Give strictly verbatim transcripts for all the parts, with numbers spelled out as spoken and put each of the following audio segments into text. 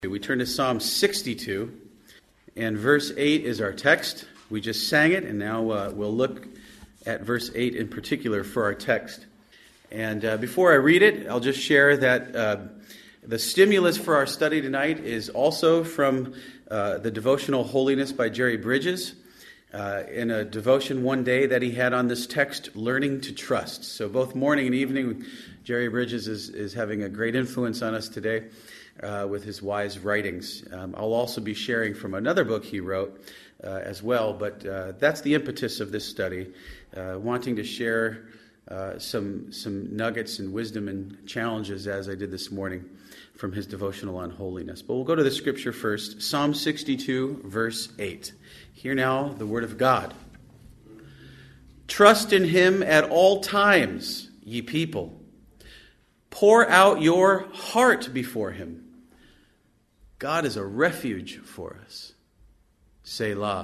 We turn to Psalm sixty-two, and verse eight is our text. We just sang it, and now uh, we'll look at verse eight in particular for our text. And uh, before I read it, I'll just share that uh, the stimulus for our study tonight is also from uh, the devotional Holiness by Jerry Bridges, uh, in a devotion one day that he had on this text, Learning to Trust. So both morning and evening, Jerry Bridges is, is having a great influence on us today. Uh, with his wise writings. Um, I'll also be sharing from another book he wrote uh, as well, but uh, that's the impetus of this study, uh, wanting to share uh, some some nuggets and wisdom and challenges as I did this morning from his devotional on holiness. But we'll go to the scripture first, Psalm sixty-two, verse eight. Hear now the word of God. Trust in him at all times, ye people. Pour out your heart before him. God is a refuge for us. Selah.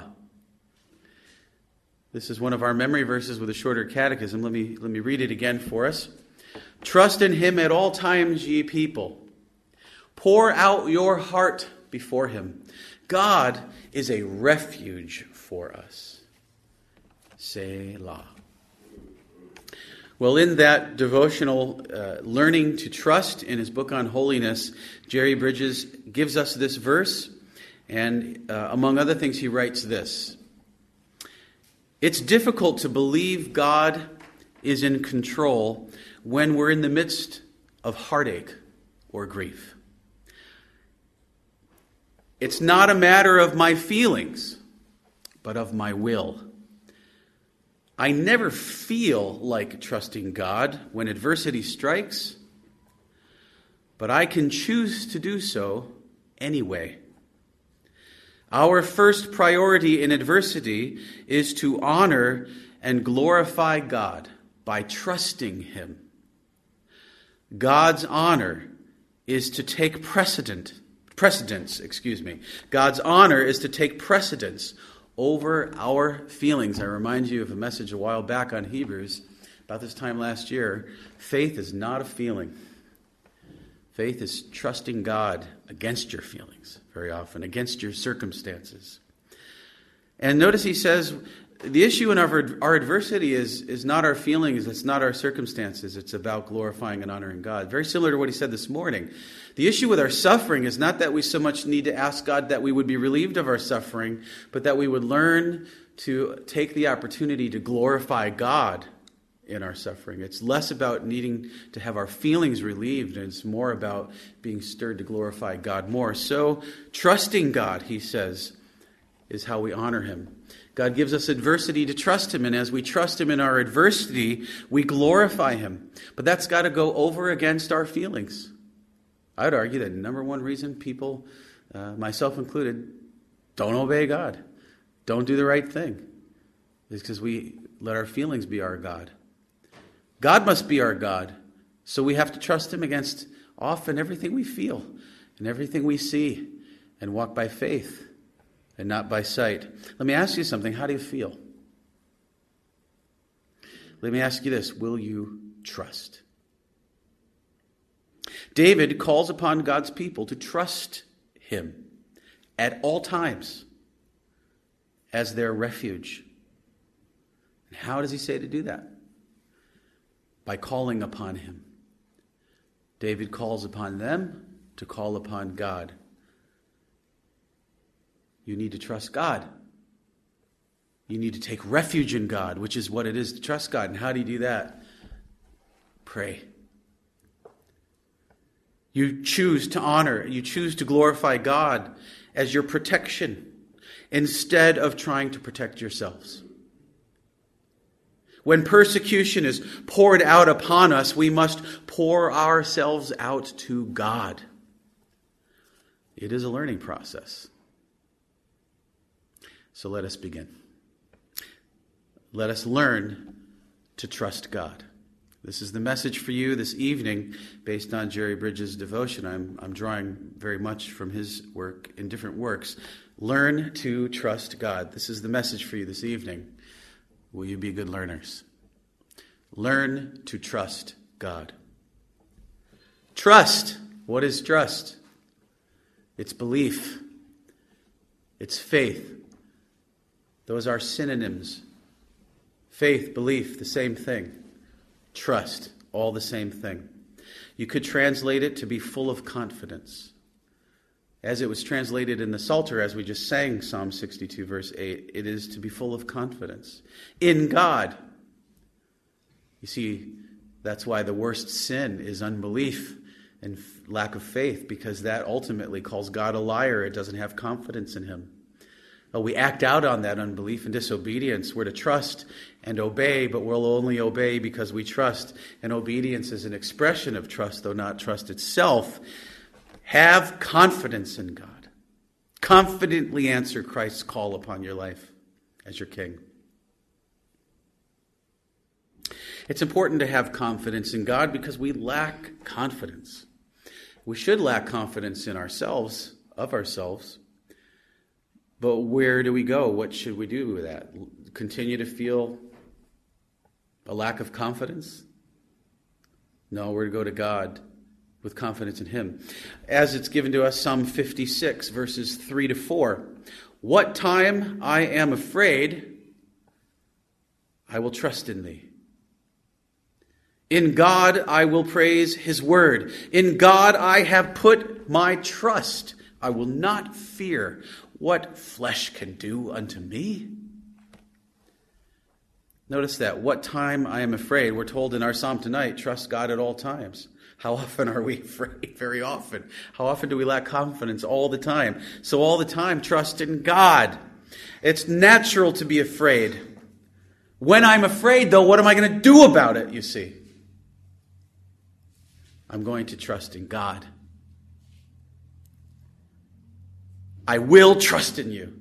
This is one of our memory verses with a shorter catechism. Let me, let me read it again for us. Trust in him at all times, ye people. Pour out your heart before him. God is a refuge for us. Selah. Well, in that devotional, uh, Learning to Trust, in his book on holiness, Jerry Bridges gives us this verse, and uh, among other things, he writes this. It's difficult to believe God is in control when we're in the midst of heartache or grief. It's not a matter of my feelings, but of my will. I never feel like trusting God when adversity strikes, but I can choose to do so anyway. Our first priority in adversity is to honor and glorify God by trusting him. God's honor is to take precedent, precedence, excuse me. God's honor is to take precedence over our feelings. I remind you of a message a while back on Hebrews, about this time last year. Faith is not a feeling. Faith is trusting God against your feelings, very often, against your circumstances. And notice he says, the issue in our, our adversity is, is not our feelings, it's not our circumstances, it's about glorifying and honoring God. Very similar to what he said this morning. The issue with our suffering is not that we so much need to ask God that we would be relieved of our suffering, but that we would learn to take the opportunity to glorify God in our suffering. It's less about needing to have our feelings relieved, and it's more about being stirred to glorify God more. So, trusting God, he says, is how we honor him. God gives us adversity to trust him, and as we trust him in our adversity, we glorify him. But that's got to go over against our feelings. I would argue that the number one reason people, uh, myself included, don't obey God, don't do the right thing, is because we let our feelings be our God. God must be our God, so we have to trust him against often everything we feel and everything we see, and walk by faith and not by sight. Let me ask you something. How do you feel? Let me ask you this. Will you trust? David calls upon God's people to trust him at all times as their refuge. And how does he say to do that? By calling upon him. David calls upon them to call upon God. You need to trust God. You need to take refuge in God, which is what it is to trust God. And how do you do that? Pray. You choose to honor, you choose to glorify God as your protection instead of trying to protect yourselves. When persecution is poured out upon us, we must pour ourselves out to God. It is a learning process. So let us begin. Let us learn to trust God. This is the message for you this evening based on Jerry Bridges' devotion. I'm, I'm drawing very much from his work in different works. Learn to trust God. This is the message for you this evening. Will you be good learners? Learn to trust God. Trust. What is trust? It's belief. It's faith. Those are synonyms. Faith, belief, the same thing. Trust, all the same thing. You could translate it to be full of confidence. As it was translated in the Psalter, as we just sang Psalm sixty-two, verse eight, it is to be full of confidence in God. You see, that's why the worst sin is unbelief and lack of faith, because that ultimately calls God a liar. It doesn't have confidence in him. Oh, we act out on that unbelief and disobedience. We're to trust and obey, but we'll only obey because we trust. And obedience is an expression of trust, though not trust itself. Have confidence in God. Confidently answer Christ's call upon your life as your King. It's important to have confidence in God because we lack confidence. We should lack confidence in ourselves, of ourselves. But where do we go? What should we do with that? Continue to feel a lack of confidence? No, we're to go to God with confidence in him. As it's given to us, Psalm fifty-six, verses three to four. What time I am afraid, I will trust in thee. In God I will praise his word. In God I have put my trust. I will not fear what flesh can do unto me. Notice that. What time I am afraid. We're told in our psalm tonight, trust God at all times. How often are we afraid? Very often. How often do we lack confidence? All the time. So all the time, trust in God. It's natural to be afraid. When I'm afraid, though, what am I going to do about it, you see? I'm going to trust in God. I will trust in you.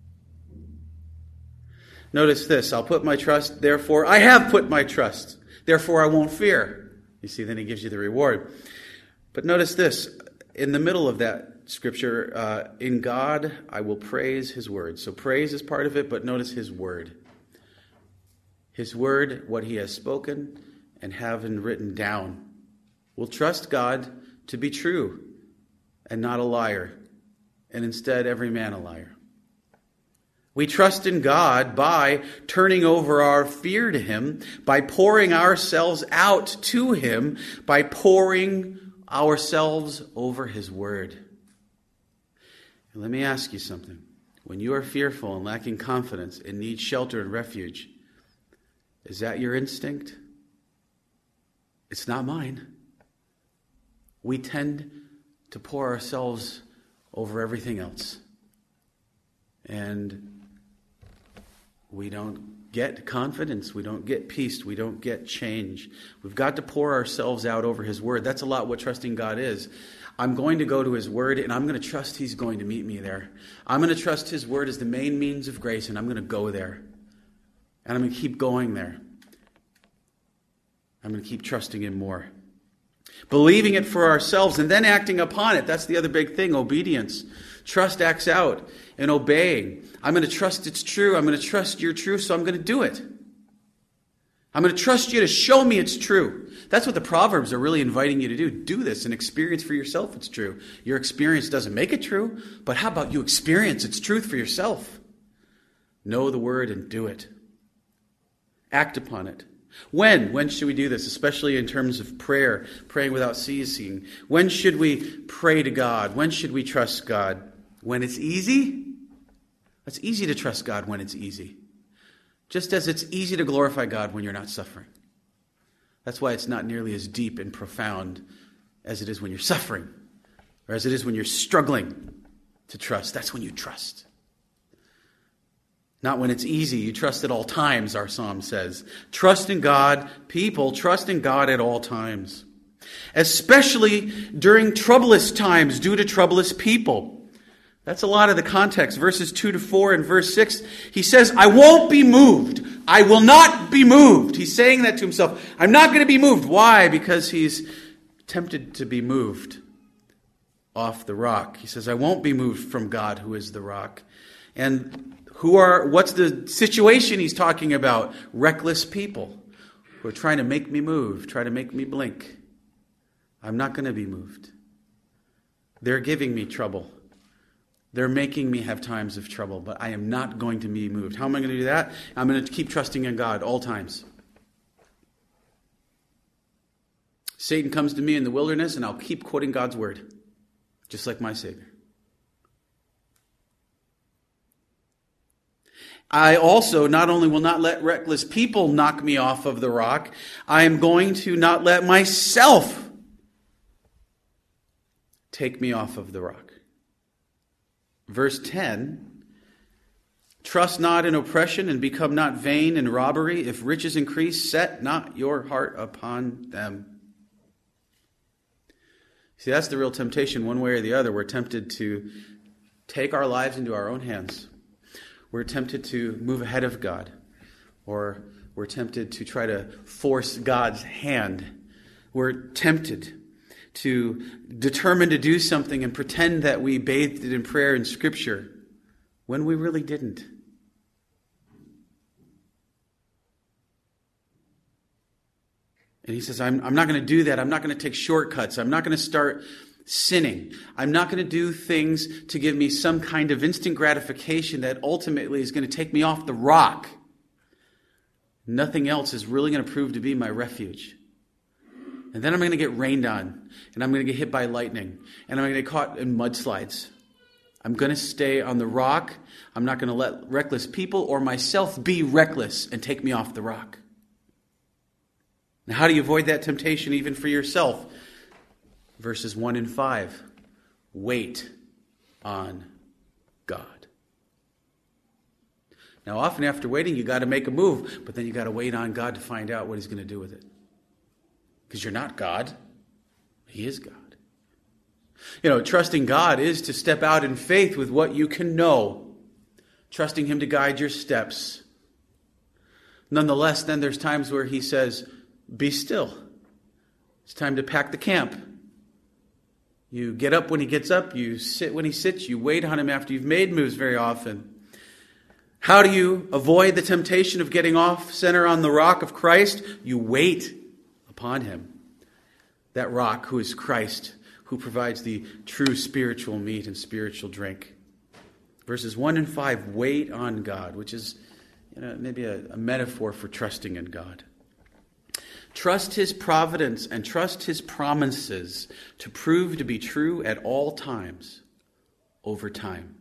Notice this. I'll put my trust, therefore I have put my trust. Therefore I won't fear. You see, then he gives you the reward. But notice this. In the middle of that scripture, uh, in God I will praise his word. So praise is part of it, but notice his word. His word, what he has spoken and having written down. We'll trust God to be true and not a liar. And instead, every man a liar. We trust in God by turning over our fear to him, by pouring ourselves out to him, by pouring ourselves over his word. And let me ask you something. When you are fearful and lacking confidence and need shelter and refuge, is that your instinct? It's not mine. We tend to pour ourselves over everything else. And we don't get confidence. We don't get peace. We don't get change. We've got to pour ourselves out over his word. That's a lot what trusting God is. I'm going to go to his word, and I'm going to trust he's going to meet me there. I'm going to trust his word as the main means of grace, and I'm going to go there. And I'm going to keep going there. I'm going to keep trusting him more. Believing it for ourselves and then acting upon it. That's the other big thing, obedience. Trust acts out and obeying. I'm going to trust it's true. I'm going to trust you're true, so I'm going to do it. I'm going to trust you to show me it's true. That's what the Proverbs are really inviting you to do. Do this and experience for yourself it's true. Your experience doesn't make it true, but how about you experience its truth for yourself? Know the word and do it. Act upon it. When? When should we do this? Especially in terms of prayer, praying without ceasing. When should we pray to God? When should we trust God? When it's easy? It's easy to trust God when it's easy. Just as it's easy to glorify God when you're not suffering. That's why it's not nearly as deep and profound as it is when you're suffering, or as it is when you're struggling to trust. That's when you trust. Not when it's easy. You trust at all times, our psalm says. Trust in God. People, trust in God at all times. Especially during troublous times due to troublous people. That's a lot of the context. Verses two to four and verse six. He says, I won't be moved. I will not be moved. He's saying that to himself. I'm not going to be moved. Why? Because he's tempted to be moved off the rock. He says, I won't be moved from God who is the rock. And Who are, what's the situation he's talking about? Reckless people who are trying to make me move, try to make me blink. I'm not going to be moved. They're giving me trouble. They're making me have times of trouble, but I am not going to be moved. How am I going to do that? I'm going to keep trusting in God all times. Satan comes to me in the wilderness, and I'll keep quoting God's word, just like my Savior. I also not only will not let reckless people knock me off of the rock, I am going to not let myself take me off of the rock. Verse ten, trust not in oppression and become not vain in robbery. If riches increase, set not your heart upon them. See, that's the real temptation, one way or the other. We're tempted to take our lives into our own hands. We're tempted to move ahead of God. Or we're tempted to try to force God's hand. We're tempted to determine to do something and pretend that we bathed it in prayer and Scripture when we really didn't. And he says, I'm, I'm not going to do that. I'm not going to take shortcuts. I'm not going to start sinning. I'm not going to do things to give me some kind of instant gratification that ultimately is going to take me off the rock. Nothing else is really going to prove to be my refuge. And then I'm going to get rained on, and I'm going to get hit by lightning, and I'm going to get caught in mudslides. I'm going to stay on the rock. I'm not going to let reckless people or myself be reckless and take me off the rock. Now, how do you avoid that temptation even for yourself? Verses one and five. Wait on God. Now, often after waiting, you got to make a move, but then you got to wait on God to find out what He's going to do with it. Because you're not God. He is God. You know, trusting God is to step out in faith with what you can know. Trusting Him to guide your steps. Nonetheless, then there's times where He says, be still. It's time to pack the camp. You get up when He gets up. You sit when He sits. You wait on Him after you've made moves very often. How do you avoid the temptation of getting off center on the rock of Christ? You wait upon Him. That rock who is Christ, who provides the true spiritual meat and spiritual drink. Verses one and five, wait on God, which is, you know, maybe a, a metaphor for trusting in God. Trust His providence and trust His promises to prove to be true at all times, over time.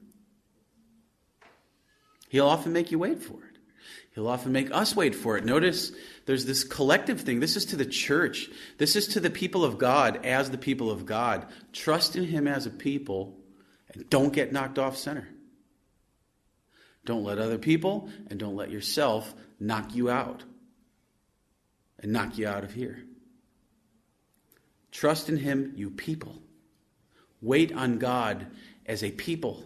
He'll often make you wait for it. He'll often make us wait for it. Notice there's this collective thing. This is to the church. This is to the people of God as the people of God. Trust in Him as a people and don't get knocked off center. Don't let other people and don't let yourself knock you out and knock you out of here. Trust in Him, you people. Wait on God as a people.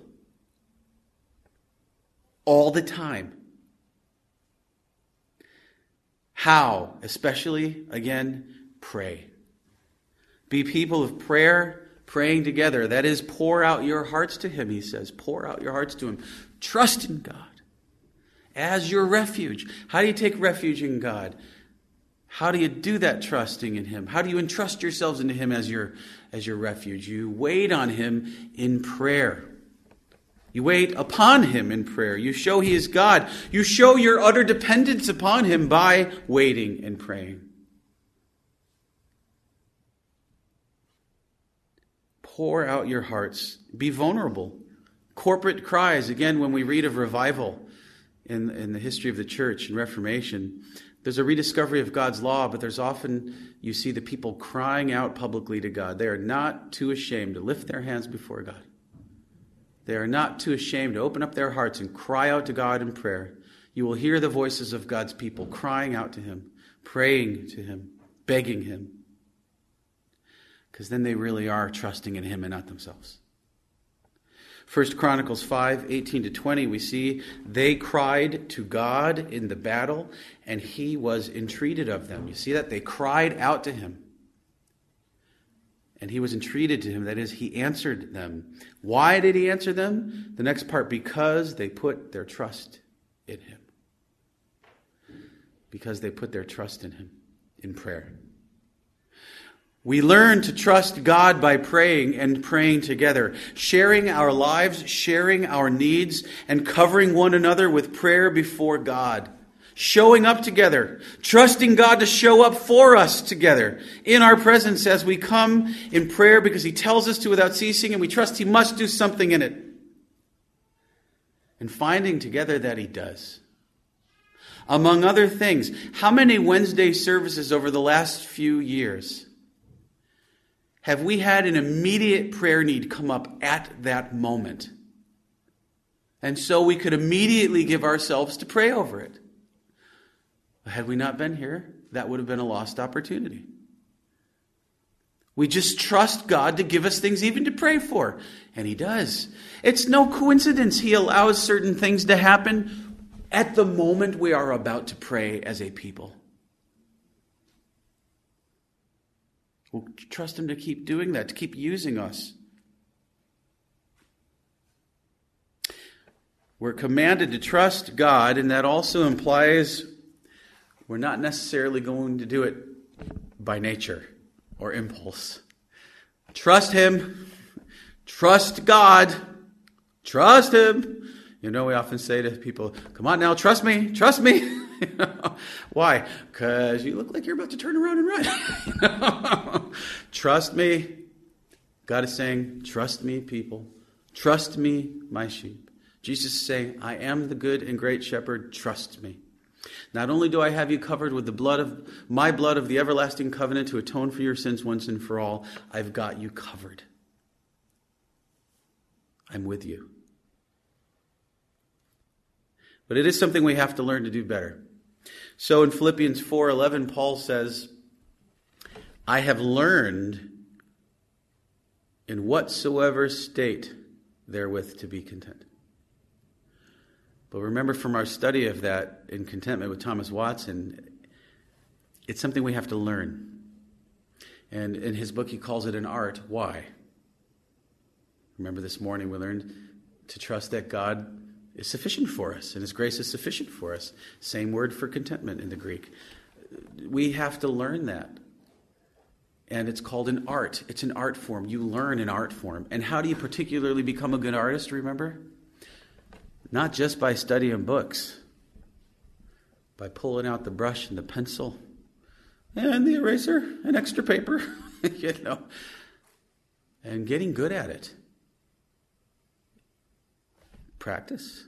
All the time. How? Especially, again, pray. Be people of prayer, praying together. That is, pour out your hearts to Him, he says. Pour out your hearts to Him. Trust in God as your refuge. How do you take refuge in God? How do you do that trusting in Him? How do you entrust yourselves into Him as your, as your refuge? You wait on Him in prayer. You wait upon Him in prayer. You show He is God. You show your utter dependence upon Him by waiting and praying. Pour out your hearts. Be vulnerable. Corporate cries. Again, when we read of revival in, in the history of the church and Reformation, there's a rediscovery of God's law, but there's often, you see the people crying out publicly to God. They are not too ashamed to lift their hands before God. They are not too ashamed to open up their hearts and cry out to God in prayer. You will hear the voices of God's people crying out to Him, praying to Him, begging Him. Because then they really are trusting in Him and not themselves. First Chronicles five, eighteen to twenty, we see they cried to God in the battle, and He was entreated of them. You see that? They cried out to Him. And He was entreated to him. That is, He answered them. Why did He answer them? The next part, because they put their trust in Him. Because they put their trust in Him in prayer. We learn to trust God by praying and praying together, sharing our lives, sharing our needs, and covering one another with prayer before God. Showing up together, trusting God to show up for us together in our presence as we come in prayer because He tells us to without ceasing, and we trust He must do something in it. And finding together that He does. Among other things, how many Wednesday services over the last few years have we had an immediate prayer need come up at that moment? And so we could immediately give ourselves to pray over it. Had we not been here, that would have been a lost opportunity. We just trust God to give us things even to pray for. And He does. It's no coincidence He allows certain things to happen at the moment we are about to pray as a people. We'll trust Him to keep doing that, to keep using us. We're commanded to trust God, and that also implies we're not necessarily going to do it by nature or impulse. Trust Him. Trust God. Trust Him. You know, we often say to people, come on now, trust me. Trust me. You know? Why? Because you look like you're about to turn around and run. You know? Trust me. God is saying, trust me, people. Trust me, my sheep. Jesus is saying, I am the good and great shepherd. Trust me. Not only do I have you covered with the blood of my blood of the everlasting covenant to atone for your sins once and for all, I've got you covered. I'm with you. But it is something we have to learn to do better. So in Philippians four eleven, Paul says, I have learned in whatsoever state therewith to be content. But remember from our study of that in Contentment with Thomas Watson, it's something we have to learn. And in his book, he calls it an art. Why? Remember this morning we learned to trust that God is sufficient for us and His grace is sufficient for us. Same word for contentment in the Greek. We have to learn that. And it's called an art. It's an art form. You learn an art form. And how do you particularly become a good artist, remember? Not just by studying books, by pulling out the brush and the pencil and the eraser and extra paper, you know, and getting good at it. Practice.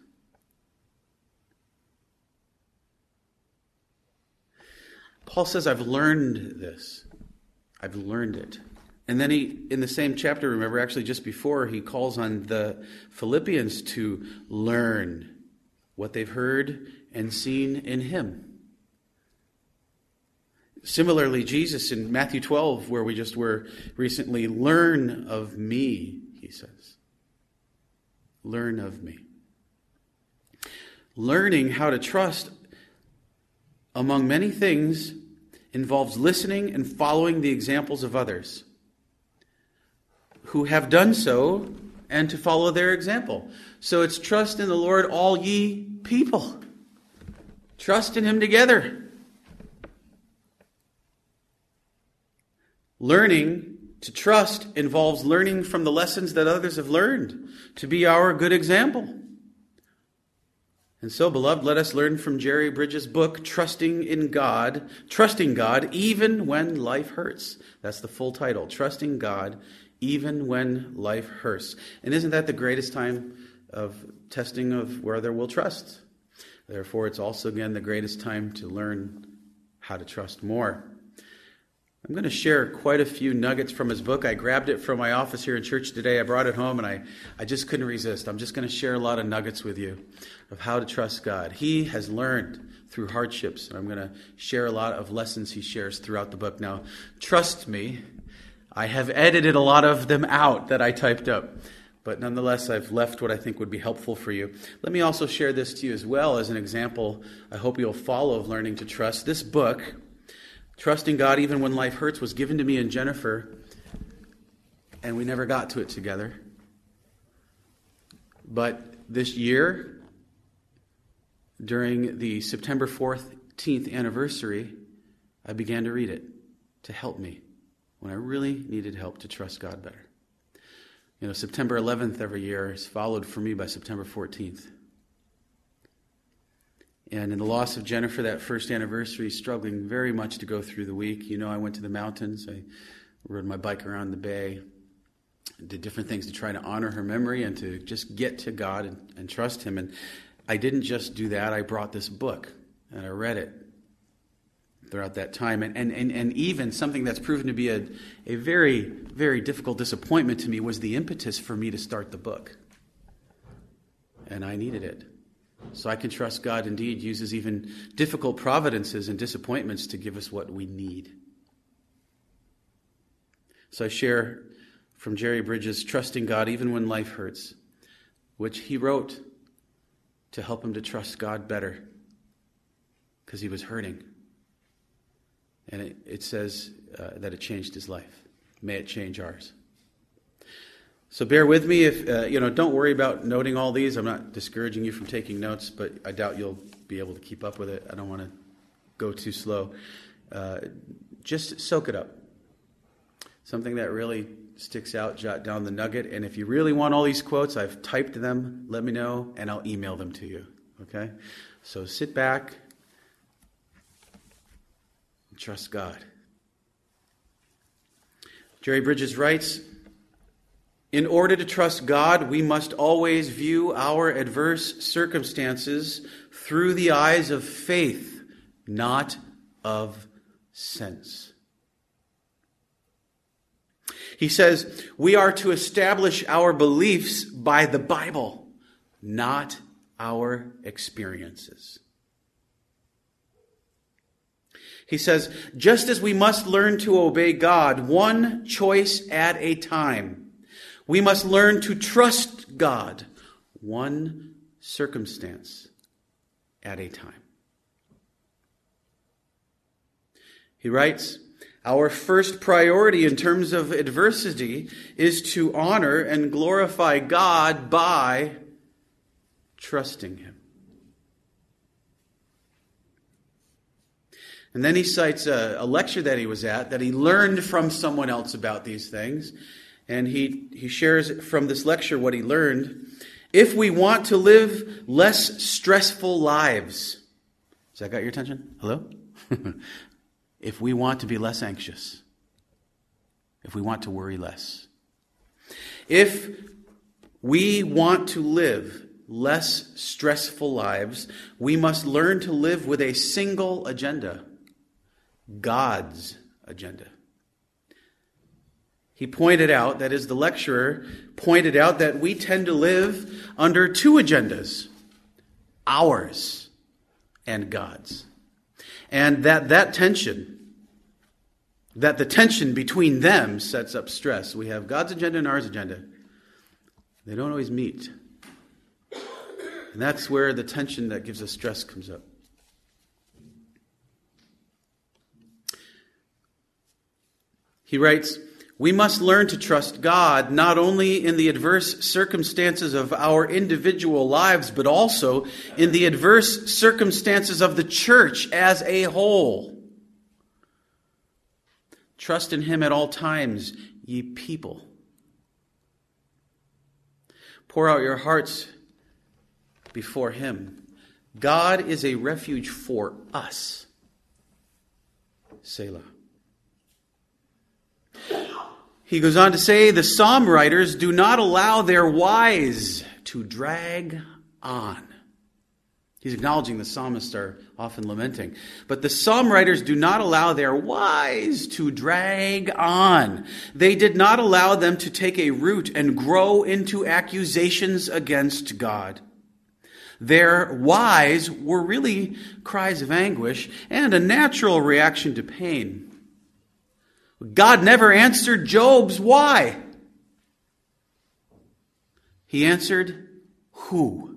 Paul says, I've learned this. I've learned it. And then he, in the same chapter, remember, actually just before, he calls on the Philippians to learn what they've heard and seen in Him. Similarly, Jesus in Matthew twelve, where we just were recently, learn of me, He says. Learn of me. Learning how to trust, among many things, involves listening and following the examples of others who have done so, and to follow their example. So it's trust in the Lord, all ye people. Trust in Him together. Learning to trust involves learning from the lessons that others have learned to be our good example. And so, beloved, let us learn from Jerry Bridges' book, Trusting in God, Trusting God Even When Life Hurts. That's the full title, Trusting God Even When Life Hurts. And isn't that the greatest time of testing of whether we'll trust? Therefore, it's also, again, the greatest time to learn how to trust more. I'm going to share quite a few nuggets from his book. I grabbed it from my office here in church today. I brought it home, and I, I just couldn't resist. I'm just going to share a lot of nuggets with you of how to trust God. He has learned through hardships, and I'm going to share a lot of lessons he shares throughout the book. Now, trust me, I have edited a lot of them out that I typed up. But nonetheless, I've left what I think would be helpful for you. Let me also share this to you as well as an example I hope you'll follow of learning to trust. This book, Trusting God Even When Life Hurts, was given to me and Jennifer, and we never got to it together. But this year, during the September fourteenth anniversary, I began to read it to help me when I really needed help to trust God better. You know, September eleventh every year is followed for me by September fourteenth. And in the loss of Jennifer, that first anniversary, struggling very much to go through the week. You know, I went to the mountains. I rode my bike around the bay. Did different things to try to honor her memory and to just get to God and, and trust Him. And I didn't just do that. I brought this book and I read it throughout that time. And, and, and, and even something that's proven to be a, a very, very difficult disappointment to me was the impetus for me to start the book. And I needed it. So I can trust God indeed uses even difficult providences and disappointments to give us what we need. So I share from Jerry Bridges, Trusting God Even When Life Hurts, which he wrote to help him to trust God better because he was hurting. And it, it says uh, that it changed his life. May it change ours. So bear with me. If uh, you know, don't worry about noting all these. I'm not discouraging you from taking notes, but I doubt you'll be able to keep up with it. I don't want to go too slow. Uh, just soak it up. Something that really sticks out, jot down the nugget. And if you really want all these quotes, I've typed them. Let me know, and I'll email them to you. Okay? So sit back and trust God. Jerry Bridges writes, in order to trust God, we must always view our adverse circumstances through the eyes of faith, not of sense. He says, we are to establish our beliefs by the Bible, not our experiences. He says, just as we must learn to obey God one choice at a time, we must learn to trust God one circumstance at a time. He writes, our first priority in terms of adversity is to honor and glorify God by trusting Him. And then he cites a, a lecture that he was at that he learned from someone else about these things. And he, he shares from this lecture what he learned. If we want to live less stressful lives, has that got your attention? Hello? If we want to be less anxious, if we want to worry less, if we want to live less stressful lives, we must learn to live with a single agenda, God's agenda. He pointed out, that is, the lecturer pointed out that we tend to live under two agendas, ours and God's. And that that tension, that the tension between them sets up stress. We have God's agenda and ours agenda. They don't always meet. And that's where the tension that gives us stress comes up. He writes, we must learn to trust God not only in the adverse circumstances of our individual lives, but also in the adverse circumstances of the church as a whole. Trust in Him at all times, ye people. Pour out your hearts before Him. God is a refuge for us. Selah. He goes on to say, the psalm writers do not allow their whys to drag on. He's acknowledging the psalmists are often lamenting. But the psalm writers do not allow their whys to drag on. They did not allow them to take a root and grow into accusations against God. Their whys were really cries of anguish and a natural reaction to pain. God never answered Job's why. He answered who.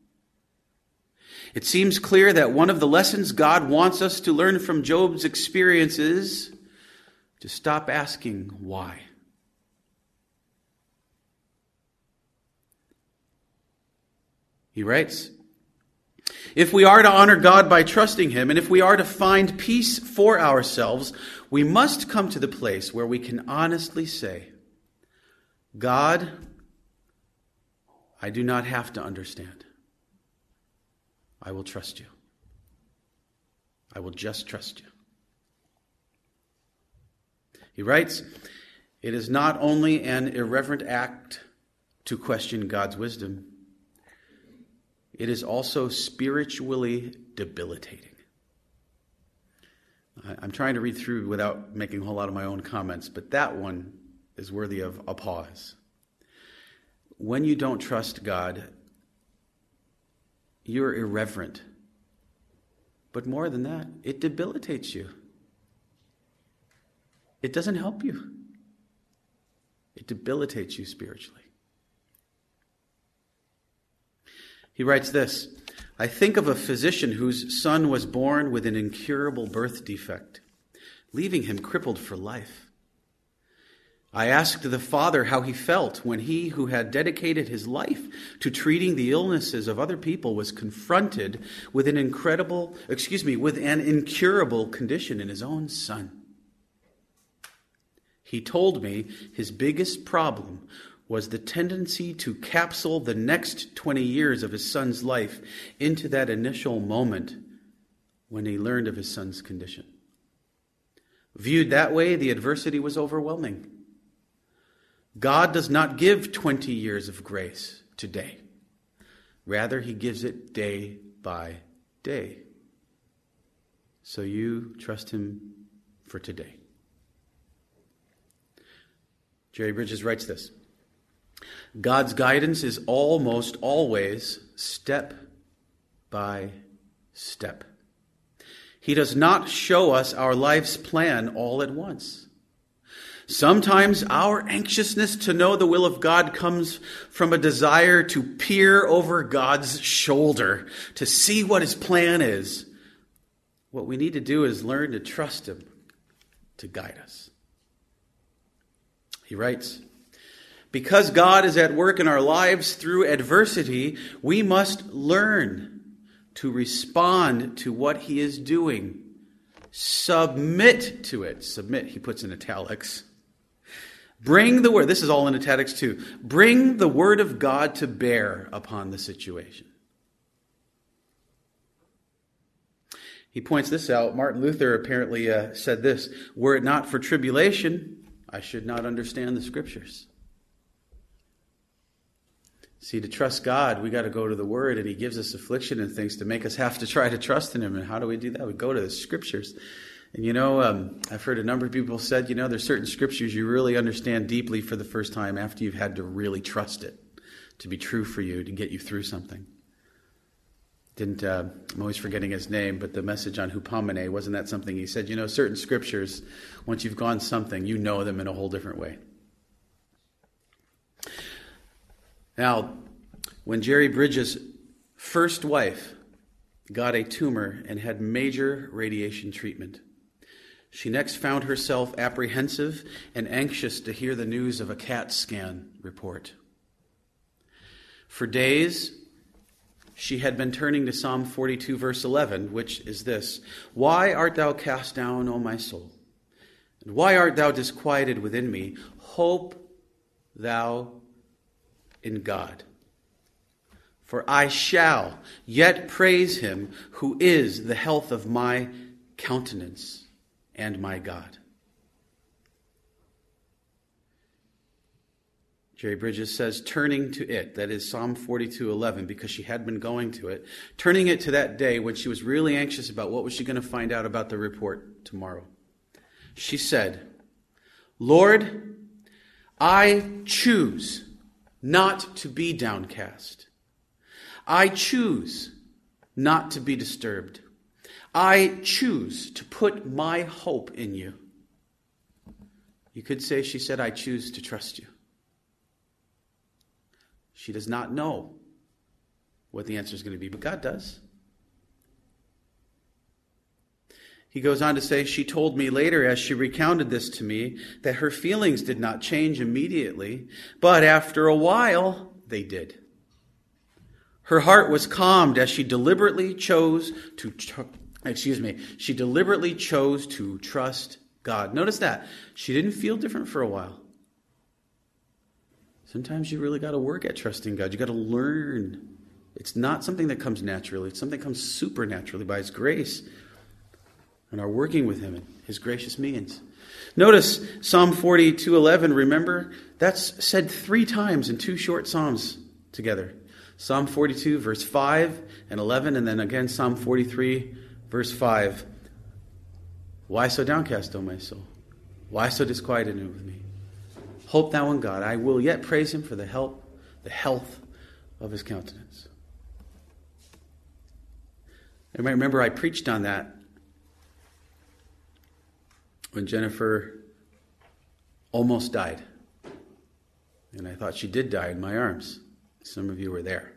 It seems clear that one of the lessons God wants us to learn from Job's experience is to stop asking why. He writes, If we are to honor God by trusting him, and if we are to find peace for ourselves, we must come to the place where we can honestly say, God, I do not have to understand. I will trust you. I will just trust you. He writes, it is not only an irreverent act to question God's wisdom, it is also spiritually debilitating. I'm trying to read through without making a whole lot of my own comments, but that one is worthy of a pause. When you don't trust God, you're irreverent. But more than that, it debilitates you. It doesn't help you. It debilitates you spiritually. He writes this, I think of a physician whose son was born with an incurable birth defect, leaving him crippled for life. I asked the father how he felt when he who had dedicated his life to treating the illnesses of other people was confronted with an incredible, excuse me, with an incurable condition in his own son. He told me his biggest problem was the tendency to capsule the next twenty years of his son's life into that initial moment when he learned of his son's condition. Viewed that way, the adversity was overwhelming. God does not give twenty years of grace today. Rather, he gives it day by day. So you trust him for today. Jerry Bridges writes this, God's guidance is almost always step by step. He does not show us our life's plan all at once. Sometimes our anxiousness to know the will of God comes from a desire to peer over God's shoulder, to see what his plan is. What we need to do is learn to trust him to guide us. He writes, because God is at work in our lives through adversity, we must learn to respond to what he is doing. Submit to it. Submit, he puts in italics. Bring the word, this is all in italics too. Bring the word of God to bear upon the situation. He points this out. Martin Luther apparently uh, said this, were it not for tribulation, I should not understand the scriptures. See, to trust God, we got to go to the Word, and he gives us affliction and things to make us have to try to trust in him. And how do we do that? We go to the scriptures. And you know, um, I've heard a number of people said, you know, there's certain scriptures you really understand deeply for the first time after you've had to really trust it to be true for you, to get you through something. Didn't, uh, I'm always forgetting his name, but the message on Hupomene, wasn't that something he said? You know, certain scriptures, once you've gone something, you know them in a whole different way. Now, when Jerry Bridges' first wife got a tumor and had major radiation treatment, she next found herself apprehensive and anxious to hear the news of a CAT scan report. For days, she had been turning to Psalm forty-two, verse eleven, which is this, why art thou cast down, O my soul? And why art thou disquieted within me? Hope thou in God. For I shall yet praise him who is the health of my countenance and my God. Jerry Bridges says, turning to it, that is Psalm forty-two eleven, because she had been going to it, turning it to that day when she was really anxious about what was she going to find out about the report tomorrow. She said, Lord, I choose not to be downcast. I choose not to be disturbed. I choose to put my hope in you. You could say she said, I choose to trust you. She does not know what the answer is going to be, but God does. He goes on to say, she told me later as she recounted this to me that her feelings did not change immediately, but after a while, they did. Her heart was calmed as she deliberately chose to, tr- excuse me, she deliberately chose to trust God. Notice that. She didn't feel different for a while. Sometimes you really got to work at trusting God. You got to learn. It's not something that comes naturally. It's something that comes supernaturally by His grace and our working with Him and His gracious means. Notice Psalm forty-two eleven. Remember, that's said three times in two short psalms together. Psalm forty-two, verse five and eleven, and then again Psalm forty-three, verse five. Why so downcast, O my soul? Why so disquieted with me? Hope thou in God. I will yet praise Him for the help, the health of His countenance. You might remember I preached on that when Jennifer almost died. And I thought she did die in my arms. Some of you were there.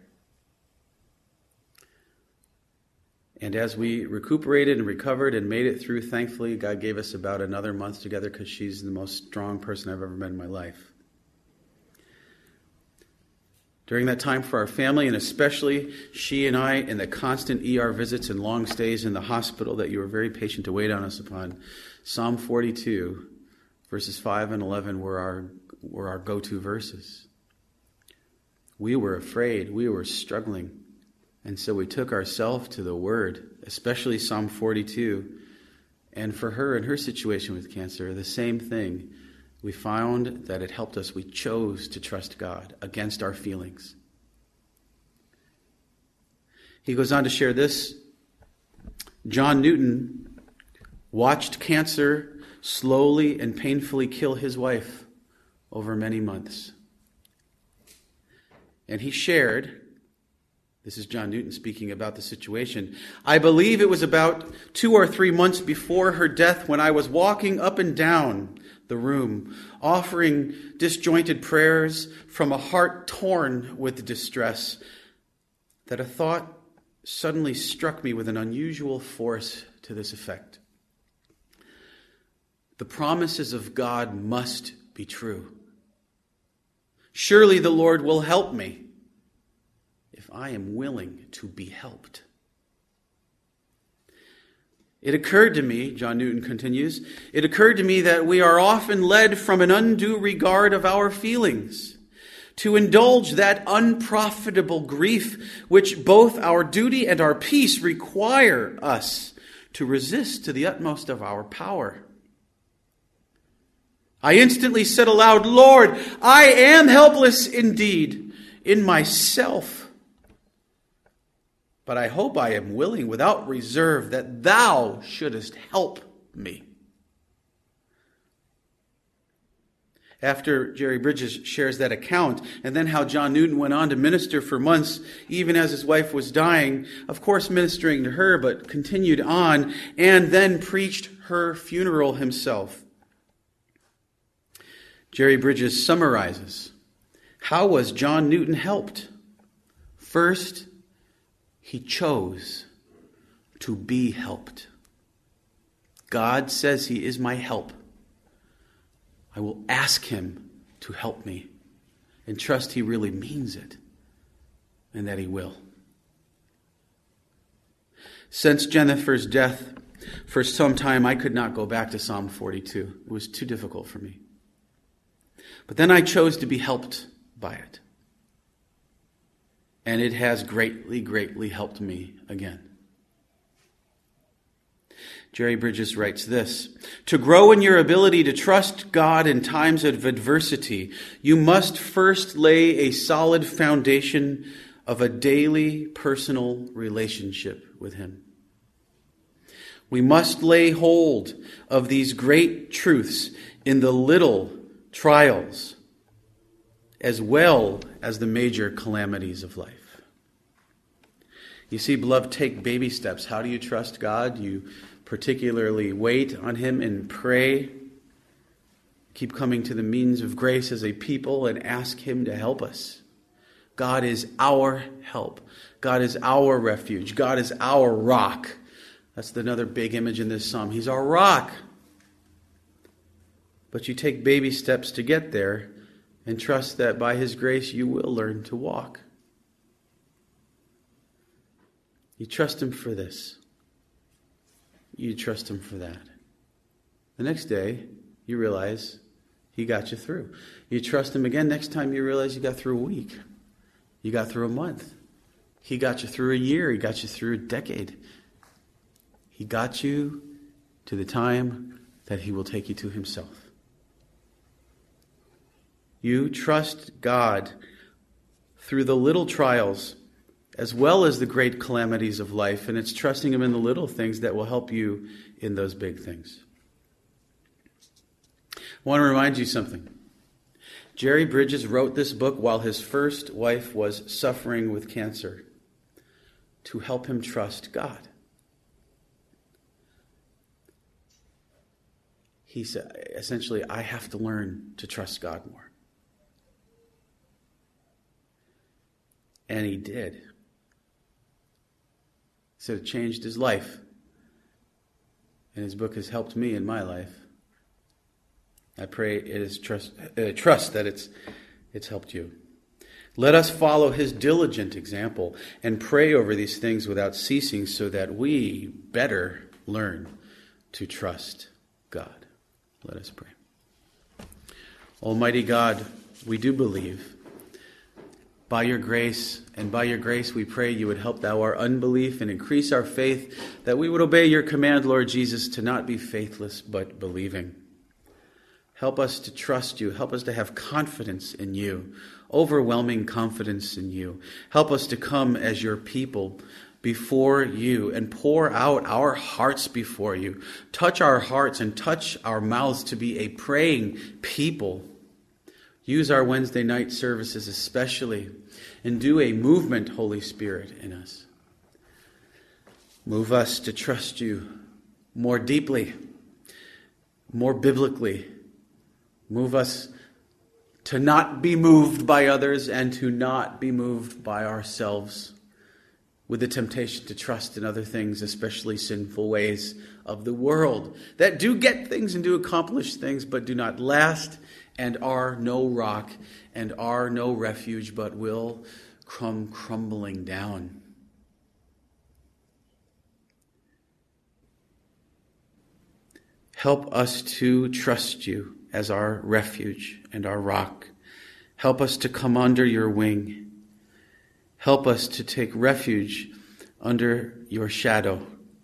And as we recuperated and recovered and made it through, thankfully, God gave us about another month together because she's the most strong person I've ever met in my life. During that time for our family, and especially she and I, in the constant E R visits and long stays in the hospital that you were very patient to wait on us upon, Psalm forty-two, verses five and eleven were our, were our go-to verses. We were afraid. We were struggling. And so we took ourselves to the Word, especially Psalm forty-two. And for her in her situation with cancer, the same thing. We found that it helped us. We chose to trust God against our feelings. He goes on to share this. John Newton watched cancer slowly and painfully kill his wife over many months. And he shared, this is John Newton speaking about the situation, I believe it was about two or three months before her death when I was walking up and down the room, offering disjointed prayers from a heart torn with distress, that a thought suddenly struck me with an unusual force to this effect. The promises of God must be true. Surely the Lord will help me if I am willing to be helped. It occurred to me, John Newton continues, it occurred to me that we are often led from an undue regard of our feelings to indulge that unprofitable grief which both our duty and our peace require us to resist to the utmost of our power. I instantly said aloud, Lord, I am helpless indeed in myself. But I hope I am willing without reserve that thou shouldest help me. After Jerry Bridges shares that account, and then how John Newton went on to minister for months, even as his wife was dying, of course ministering to her, but continued on, and then preached her funeral himself. Jerry Bridges summarizes, how was John Newton helped? First, he chose to be helped. God says He is my help. I will ask Him to help me and trust He really means it and that He will. Since Jennifer's death, for some time I could not go back to Psalm forty-two. It was too difficult for me. But then I chose to be helped by it. And it has greatly, greatly helped me again. Jerry Bridges writes this, to grow in your ability to trust God in times of adversity, you must first lay a solid foundation of a daily personal relationship with Him. We must lay hold of these great truths in the little trials as well as the major calamities of life. You see, beloved, take baby steps. How do you trust God? You particularly wait on Him and pray. Keep coming to the means of grace as a people and ask Him to help us. God is our help. God is our refuge. God is our rock. That's another big image in this psalm. He's our rock. But you take baby steps to get there and trust that by His grace you will learn to walk. You trust him for this. You trust him for that. The next day, you realize he got you through. You trust him again. Next time you realize you got through a week. You got through a month. He got you through a year. He got you through a decade. He got you to the time that he will take you to himself. You trust God through the little trials as well as the great calamities of life, and it's trusting him in the little things that will help you in those big things. I want to remind you something. Jerry Bridges wrote this book while his first wife was suffering with cancer to help him trust God. He said, essentially, I have to learn to trust God more. And he did. He said it changed his life. And his book has helped me in my life. I pray it is trust, uh, trust that it's, it's helped you. Let us follow his diligent example and pray over these things without ceasing so that we better learn to trust God. Let us pray. Almighty God, we do believe. By your grace, and by your grace we pray you would help thou our unbelief and increase our faith, that we would obey your command, Lord Jesus, to not be faithless but believing. Help us to trust you. Help us to have confidence in you, overwhelming confidence in you. Help us to come as your people before you and pour out our hearts before you. Touch our hearts and touch our mouths to be a praying people. Use our Wednesday night services especially, and do a movement, Holy Spirit, in us. Move us to trust you more deeply, more biblically. Move us to not be moved by others and to not be moved by ourselves with the temptation to trust in other things, especially sinful ways of the world that do get things and do accomplish things, but do not last and are no rock and are no refuge, but will come crumbling down. Help us to trust you as our refuge and our rock. Help us to come under your wing. Help us to take refuge under your shadow.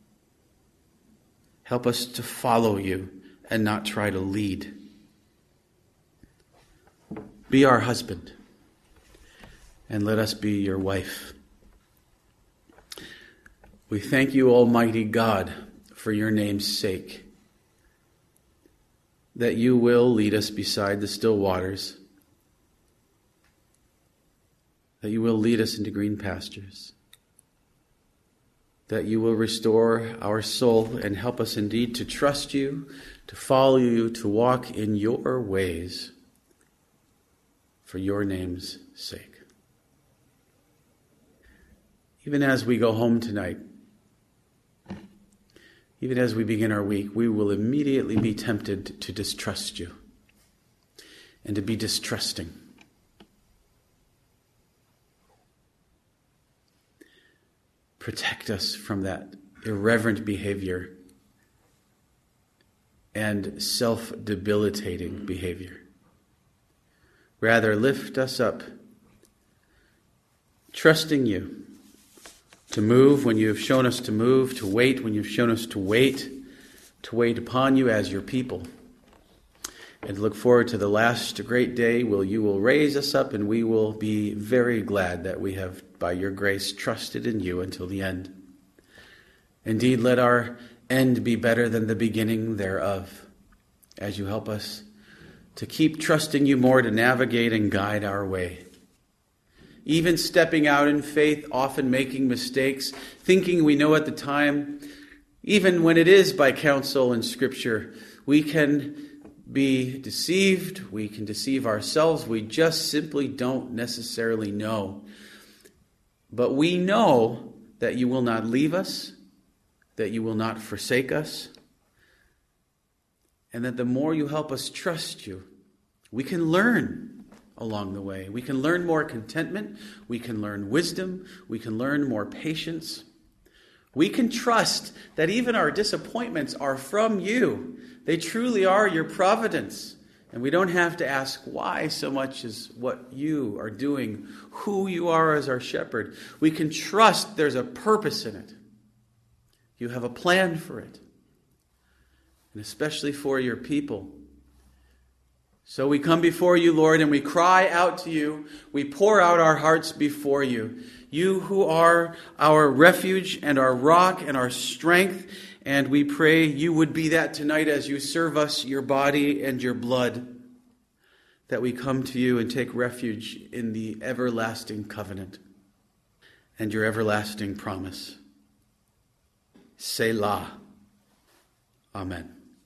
Help us to follow you and not try to lead. Be our husband, and let us be your wife. We thank you, Almighty God, for your name's sake, that you will lead us beside the still waters, that you will lead us into green pastures, that you will restore our soul and help us indeed to trust you, to follow you, to walk in your ways, for your name's sake. Even as we go home tonight, even as we begin our week, we will immediately be tempted to distrust you and to be distrusting. Protect us from that irreverent behavior and self-debilitating behavior. Rather, lift us up, trusting you to move when you have shown us to move, to wait when you've shown us to wait, to wait upon you as your people, and look forward to the last great day where you will raise us up and we will be very glad that we have, by your grace, trusted in you until the end. Indeed, let our end be better than the beginning thereof, as you help us to keep trusting you more, to navigate and guide our way. Even stepping out in faith, often making mistakes, thinking we know at the time, even when it is by counsel and Scripture, we can be deceived, we can deceive ourselves, we just simply don't necessarily know. But we know that you will not leave us, that you will not forsake us, and that the more you help us trust you, we can learn along the way. We can learn more contentment. We can learn wisdom. We can learn more patience. We can trust that even our disappointments are from you. They truly are your providence. And we don't have to ask why so much as what you are doing, who you are as our shepherd. We can trust there's a purpose in it. You have a plan for it. And especially for your people. So we come before you, Lord, and we cry out to you. We pour out our hearts before you. You who are our refuge and our rock and our strength. And we pray you would be that tonight as you serve us your body and your blood. That we come to you and take refuge in the everlasting covenant and your everlasting promise. Selah. Amen.